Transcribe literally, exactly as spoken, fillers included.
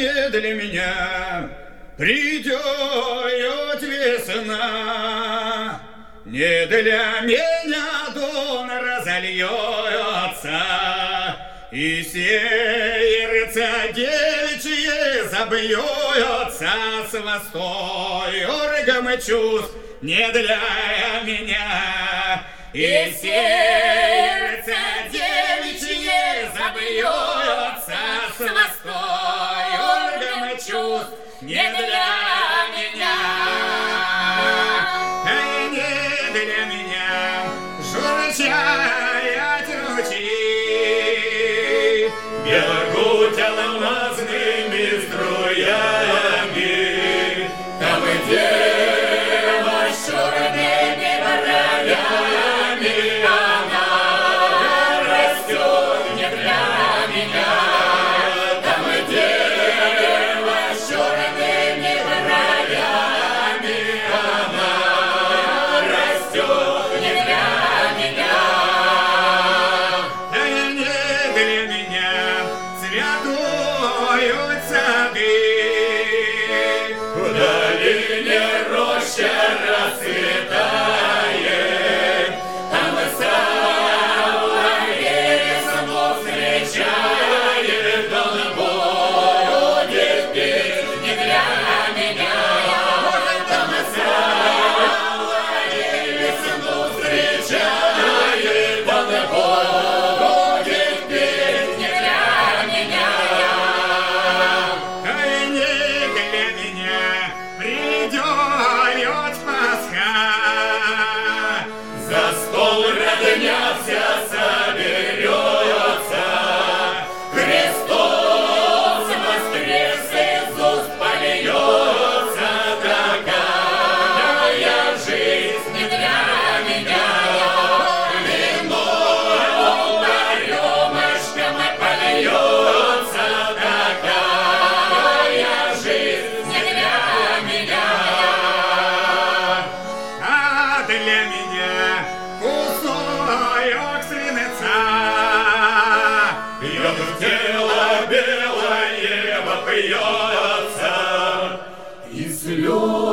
не для меня придет весна, не для меня дон разольется, и сердце девичье забьется с восторгом чувств не для меня, и сердце девичье забьется с восторгом чувств не для меня, не для меня журчат ручьи, бегут алмазными струями, там и дева с черными бровями, она растет не для меня, там и дева с черными бровями, она растет не для меня, не для меня цветуют сады, в долине роща расцветает, там соловей весну встречает, он будет петь не для меня, там соловей весну встречает, он будет петь не для меня, не для меня придет Пасха, за стол родня вся соберется, Христос воскрес, Иисус польется, такая жизнь не для меня, вино по рюмочкам польется, такая жизнь не для меня, а для меня кусок свинца пьет в тело белое, вопьется, и слез